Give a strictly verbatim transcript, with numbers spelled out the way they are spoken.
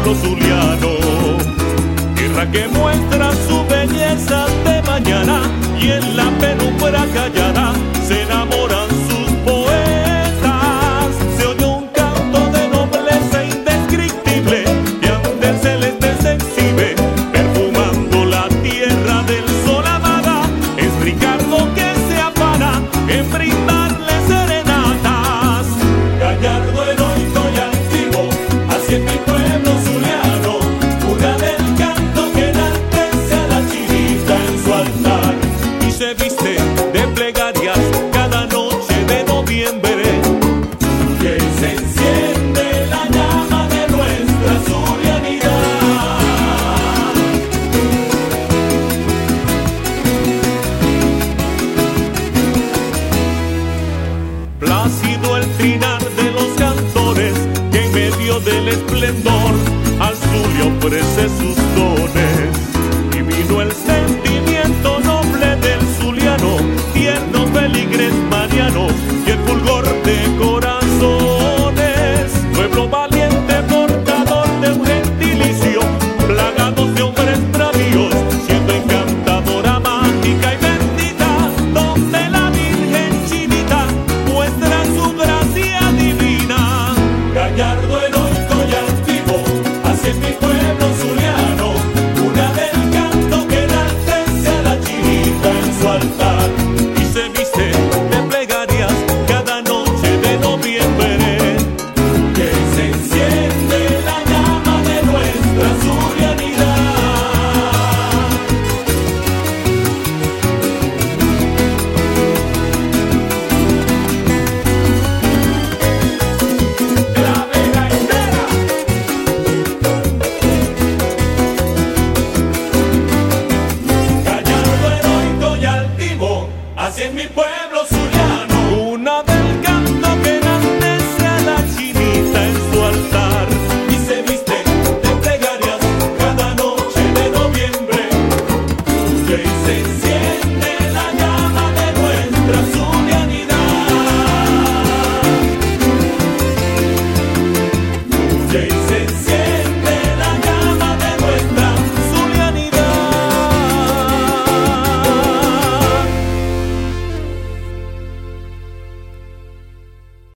pueblo zuliano, tierra que muestra su belleza de mañana y en la penumbra callada se enamoran sus poetas. Se oye un canto de nobleza indescriptible que ante el celeste se exhibe, perfumando la tierra del sol amada. Es Ricardo que se afana en brindarle serenatas. Gallardo, heroico y antiguo, así es mi pueblo zuliano, cuna del canto que enaltece a la chinita en su altar y se viste de plegarias cada noche de noviembre, que se enciende la llama de nuestra zulianidad. Plácido el trinar de los cantores que en medio del esplendor al Zulia ofrece sus